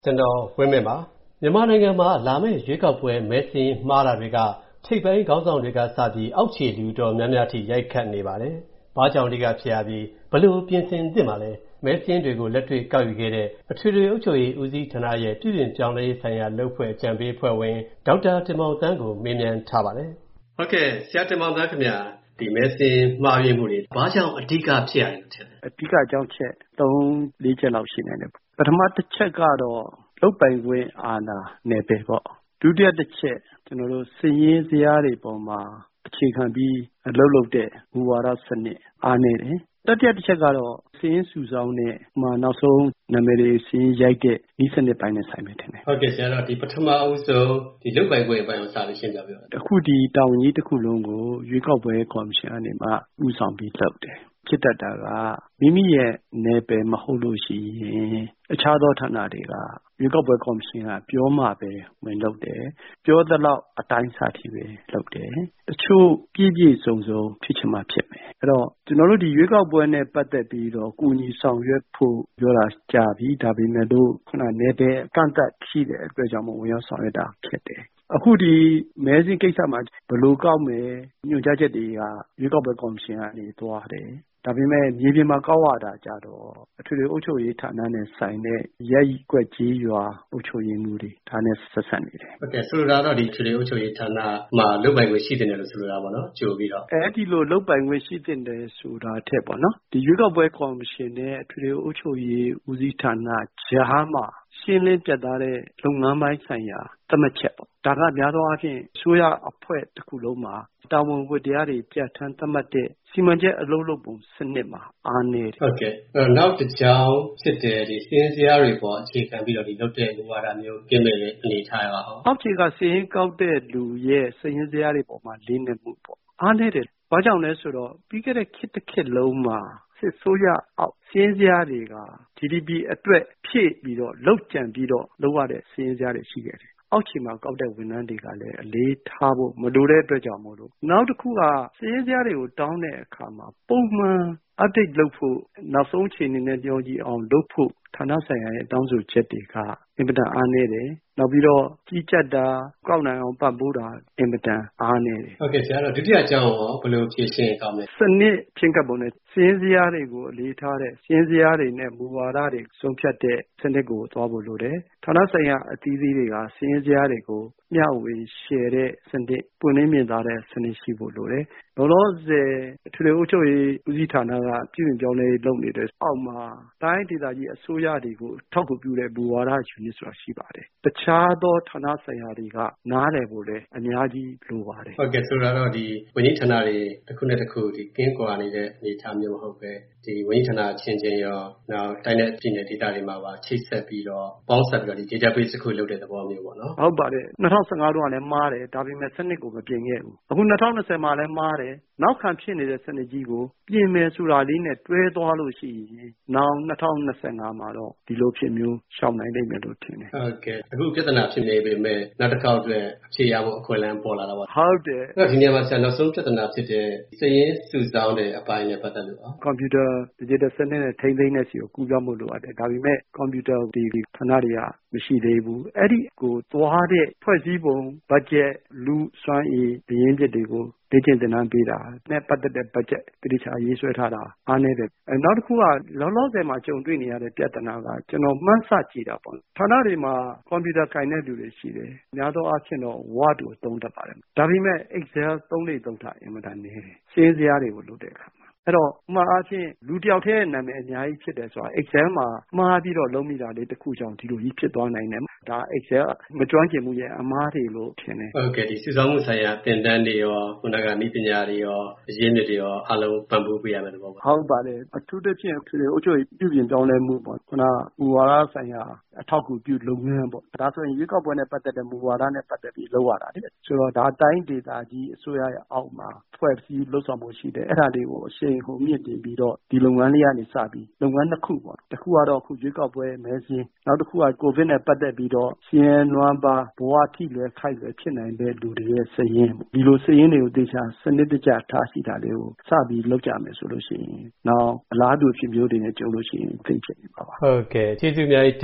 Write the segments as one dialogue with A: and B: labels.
A: ကျွန်တော်ဝင်းမြင့်ပါမြန်မာနိုင်ငံမှာလာမယ့်ရွေးကောက်ပွဲမဲစင်းမှားတာတွေကထိပ်ပိုင်းခေါင်းဆောင်တွေကစပြီးအောက်ခြေလူတော်များများထိရိုက်ခတ်နေပါတယ်။ဘာကြောင့်ဒီကဖြစ်ရပြီးဘလို့ပြင်ဆင်သင့်ပါလဲ။မဲစင်းတွေကိုလက်တွေ့ကောက်ယူခဲ့တဲ့အထွေထွေအုပ်ချုပ်ရေးဦးစီးဌာနရဲ့ပြည်ပြင်ပြောင်းလဲရေးဆိုင်ရာလုပ်ဖွဲ့အကြံပေးဖွဲ့ဝင်ဒေါက်တာတင်မောင်သန်းကိုမေးမြန်းထားပါတယ်။ဟုတ်ကဲ့ဆရာတင်မောင်သန်းခင်ဗျာဒီမဲစင်းမှားယွင်းမှုတွေဘာကြောင့်အဓိကဖြစ်ရတယ်လို့ထင်လဲ
B: ။အဓိကအကြောင်းချက်3-4ချက်လောက်ရှိနိုင်တယ်။ပထမတစ်ချက်ကတော့လုပ်ပိုင်ခွင့်အာဏာနယ်ပယ်ပေါ့။ဒုတိယတစ်ချက်ကျွန်တော်တို့စည်ရင်းစရာတွေပေါ်မှာအခြေခံပြီးလုပ်တဲ့မူဝါဒစနစ်အားနည်းတယ်။တတိယတစ်ချက်ကတော့စည်ရင်းစုဆောင်တဲ့နောက်ဆုံးနာမည်တွေစည်ရင်းရိုက်တဲ့ဤစနစ်ပိုင်းနဲ့ဆိုင်မယ်ထင်တယ်
A: ။ဟုတ်ကဲ့ဆရာတော့ဒီပထမအဦးဆုံးဒီလုပ်ပိုင်ခွင့်ပိုင်းကိုစပြီးရှင်းပြပြပါ
B: ။အခုဒီတာဝန်ကြီးတစ်ခုလုံးကိုရွေးကောက်ပွဲကော်မရှင်အနေနဲ့ဦးဆောင်ပြီးလုပ်တယ်။ဖြစ်တတ်တာကမိမိရဲ့နယ်ပယ်မဟုတ်လို့ရှိရင်အခြားသောဌာနတွေကရွေးကောက်ပွဲကော်မရှင်ကပြောမှပဲဝင်လုပ်တယ်ပြောသလောက်အတိုင်းစာထိပဲလုပ်တယ်တချို့ပြည့်စုံဖြစ်ချင်မှဖြစ်မယ်အဲ့တော့ကျွန်တော်တို့ဒီရွေးကောက်ပွဲနဲ့ပတ်သက်ပြီးတော့ကုညီဆောင်ရွက်ဖို့ပြောတာကြာပြီဒါပေမဲ့လို့ခုနနယ်ပယ်အကန့်အသတ်ရှိတဲ့အတွက်ကြောင့်ဝင်ရောက်ဆောင်ရွက်တာဖြစ်တယ်အခုဒီမဲစင်းကိစ္စမှာဘယ်လိုကောက်မယ်ညွှန်ကြားချက်တွေကရွေးကောက်ပွဲကော်မရှင်ကနေသွားတယ်ဒါပေမဲ့မြေပြင်မှာကောက်ရတာကြတော့အထွေထွေအုပ်ချုပ်ရေးဌာနနဲ့ဆိုင်တဲ့ရက်ကွက်ကြီးရွာအုပ်ချုပ်ရေးမှုတွေဒါနဲ့ဆက်ဆက်နေတယ်
A: ။ဟုတ်ကဲ့ဆိုလိုတာတော့ဒီအထွေထွေအုပ်ချုပ်ရေးဌာနမှာလုပ်ပိုင်ခွင့်ရှိတဲ့လို့ဆိုလိုတာပေါ့နော်ကြိုပြီးတော့
B: အဲ့ဒီလိုလုပ်ပိုင်ခွင့်ရှိတဲ့ဆိုတာထက်ပေါ့နော်ဒီရွေးကောက်ပွဲကော်မရှင်နဲ့အထွေထွေအုပ်ချုပ်ရေးဦးစီးဌာနကြားမှာရှင်းလင်းပြတ်သားတဲ့လုပ်ငန်းပိုင်းဆိုင်ရာသတ်မှတ်ချက်ပေါ့ဒါကများသောအားဖြင့်ဆိုရအဖွဲ့တစ်ခုလုံးမှာတာဝန်ဝတ္တရားတွေပြဋ္ဌာန်းသတ်မှတ်တဲ့စီမံချက်အလုပ်လုပ်ပုံစနစ်မှာအားနည်းတယ်
A: ဟုတ်ကဲ့နောက်တစ်ကြောင်းဖြစ်တဲ့ဒီစင်းစရာတွေပေါ်အခြေခံပြီးတော့ဒီလုပ်တဲ့လူဝါဒမျိုးကင်းမဲ့တဲ့အနေထားရအောင်
B: အောက်ခြေကစင်းကောက်တဲ့လူရဲ့စင်းစရာတွေပေါ်မှာလေးနေမှုပေါ့အားနည်းတယ်ဘာကြောင့်လဲဆိုတော့ပြီးခဲ့တဲ့ခေတ်လုံးမှာစစ်ဆိုးရအောက်စင်းစရာတွေက GDP အတွက်ဖြည့်ပြီးတော့လောက်ကျန်ပြီးတော့လုပ်ရတဲ့စင်းစရာတွေရှိခဲ့တယ်အောက်ခြေမှာကောက်တဲ့ဝန်ထမ်းတွေကလည်းအလေးထားဖို့မလိုတဲ့အတွက်ကြောင့်မို့လို့နောက်တစ်ခုကစည်ရင်းစရာတွေကိုတောင်းတဲ့အခါမှာပုံမှန် update လုပ်ဖို့နောက်ဆုံးအခြေအနေနဲ့ပြောကြည့်အောင်လုပ်ဖို့ဌာနဆိုင်ရာရဲ့တောင်းဆိုချက်တွေကအင်မတန်အားနည်းတယ်နောက်ပြီးတော့ကြီးကြပ်တာကောက်နိုင်အောင်ပံ့ပိုးတာအင်မတန်အားနည်းတယ်
A: ဟုတ်ကဲ့ဆရာတော့ဒုတိယအကြောင်းရောဘယ်လိုဖြေရှင်းကောင်းလဲ
B: စနစ်ချင်းကပ်ပုံနဲ့စည်ရင်းစရာတွေကိုအလေးထားတဲ့စည်ရင်းစရာတွေနဲ့မူဝါဒတွေဆုံးဖြတ်တဲ့စနစ်ကိုသွားဖို့လိုတယ်ဌာနဆိုင်ရာအသီးသီးတွေကစည်ရင်းစရာတွေကိုမျှဝေ share တဲ့စနစ်ပွင့်လင်းမြင်သာတဲ့စနစ်ရှိဖို့လိုတယ်လောလောဆယ်အထွေထွေအုပ်ချုပ်ရေးဦးစီးဌာနကပြည်ပြင်ပြောင်းလဲလုပ်နေတဲ့အောက်မှာတိုင်းဒေသကြီးအစိုးရတွေကိုထောက်ကူပြုတဲ့ဘူဝါဒယူနစ်ဆိုတာရှိပါတယ်တခြားသောဌာနဆိုင်ရာတွေကနားလည်ဖို့လည်းအများကြီးလိုပါတယ်
A: ဟုတ်ကဲ့ဆိုတော့ဒီဝန်ကြီးဌာနတွေတစ်ခုနဲ့တစ်ခုဒီကင်းကွာနေတဲ့အနေအထားမျိုးမဟုတ်ပဲဒီဝန်ကြီးဌာနချင်းချင်းရောနောက်တိုင်းနဲ့ပြည်နယ်ဒေသတွေမှာပါချိတ်ဆက်ပြီးတော့ပေါင်းဆက်ပြီးတော့ဒီ database တစ်ခုလုပ်တဲ့သဘောမျိုးပေါ့နော်
B: ဟုတ်ပါတယ်2015တုန်းကလည်းမှားတယ်ဒါပေမဲ့စနစ်ကိုမပြင်ခဲ့ဘူးအခု2020မှာလည်းမှားတယ်နောက်ခံဖြစ်နေတဲ့စနစ်ကြီးကိုပြင်မယ်ဆိုတာလေးနဲ့တွဲသွားလို့ရှိရင်နောက်2025မှာတော့ဒီလိုဖြစ်မျိုးရှောင်နိုင်လိမ့်မယ်လို့ထင်တယ်
A: ဟုတ်ကဲ့အခုပြဿနာဖြစ်နေပေမဲ့နောက်တစ်ခေါက်အတွက်အခြေရဖို့အခွင့်အလမ်းပေါ်လာတာပေါ့
B: ဟုတ်တယ်
A: အဲ့ဒီနေရာမှာဆရာနောက်ဆုံးပြဿနာဖြစ်တဲ့စည်ရင်းစုဆောင်းတဲ့အပိုင်းနဲ့ပတ်သက်လို့
B: ကွန်ပျူတာ digital စနစ်နဲ့ထိန်းသိမ်းတဲ့စီကိုကူးပြောင်းဖို့လိုအပ်တယ်ဒါပေမဲ့ကွန်ပျူတာဒီဌာနတွေကမရှိသေးဘူးအဲ့ဒီကိုသွားတဲ့ဖွဲ့စည်းပုံဘတ်ဂျက်လူစွမ်းအင်ဘရင်းပြစ်တွေကိုလေ့ကျင့်သင်တန်းပေးတာနဲ့ပတ်သက်တဲ့ဘတ်ဂျက်တိကျရေးဆွဲထားတာအားနည်းတယ်နောက်တစ်ခုကလောလောဆယ်မှာကြုံတွေ့နေရတဲ့ပြဿနာကကျွန်တော်မှန်းဆကြည့်တာပေါ့ဌာနတွေမှာကွန်ပျူတာကင်တဲ့လူတွေရှိတယ်များသောအားဖြင့်တော့ Word ကိုသုံးတတ်ပါတယ်ဒါပေမဲ့ Excel သုံးတာအင်မတန်နည်းတယ်ရှင်းစရာတွေကိုလုပ်တဲ့အခါအဲ့တော့ဥပမာအားဖြင့်လူတစ်ယောက်တည်းရဲ့နာမည်အများကြီးဖြစ်တယ်ဆိုတာ Excel မှာမှားပြီးတော့လုံးမိတာလေးတစ်ခုကြောင့်ဒီလိုကြီးဖြစ်သွားနိုင်တယ်ဒါ Excel မကျွမ်းကျင်မှုရဲ့အမှားတွေလို့ထင်တယ်
A: ဟုတ်ကဲ့ဒီစုဆောင်းမှုဆိုင်ရာသင်တန်းတွေရောခုနကနည်းပညာတွေရောအရင်းမြစ်တွေရောအလုံးပံ့ပိုးပေးရမယ်လို့ပေါ့
B: ဟုတ်ပါတယ်အထူးသဖြင့်အုပ်ချုပ်ရေးပြုပြင်ပြောင်းလဲမှုပေါ့ခုနမူဝါဒဆိုင်ရာအထောက်အကူပြုလုပ်ငန်းပေါ့ဒါဆိုရင်ရွေးကောက်ပွဲနဲ့ပတ်သက်တဲ့မူဝါဒနဲ့ပတ်သက်ပြီးလုပ်ရတာလေဆိုတော့ဒါတိုင်းဒေသကြီးအစိုးရရဲ့အောက်မှာဖွဲ့စည်းလှုပ်ဆောင်မှုရှိတယ်အဲ့ဒါလေးကိုအရှိန်ဟုန်မြင့်တင်ပြီးတော့ဒီလုပ်ငန်းလေးကနေစပြီးလုပ်ငန်းတစ်ခုပေါ့တစ်ခုကတော့အခုရွေးကောက်ပွဲမဲစင်းနောက်တစ်ခုကကိုဗစ်နဲ့ပတ်သက်ပြီးတော့ရှင်းနွမ်းပါဘဝထိလွယ်ခိုက်လွယ်ဖြစ်နိုင်တဲ့လူတွေရဲ့စည်ရင်းဒီလိုစည်ရင်းတွေကိုသေချာစနစ်တကျထားရှိတာလေးကိုစပြီးလုပ်ကြမယ်ဆိုလို့ရှိရင်နောက်အလားတူဖြစ်မျိုးတွေနဲ့ကြုံလို့ရှိရင်သိဖြစ်နေပါပါ
A: ဟုတ်ကဲ့ကျေးဇူးအများကြီးတင်ပါတယ်ဆ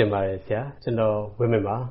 A: ခင်ဗျာကျွန်တော်ဝင်းမင်းပါ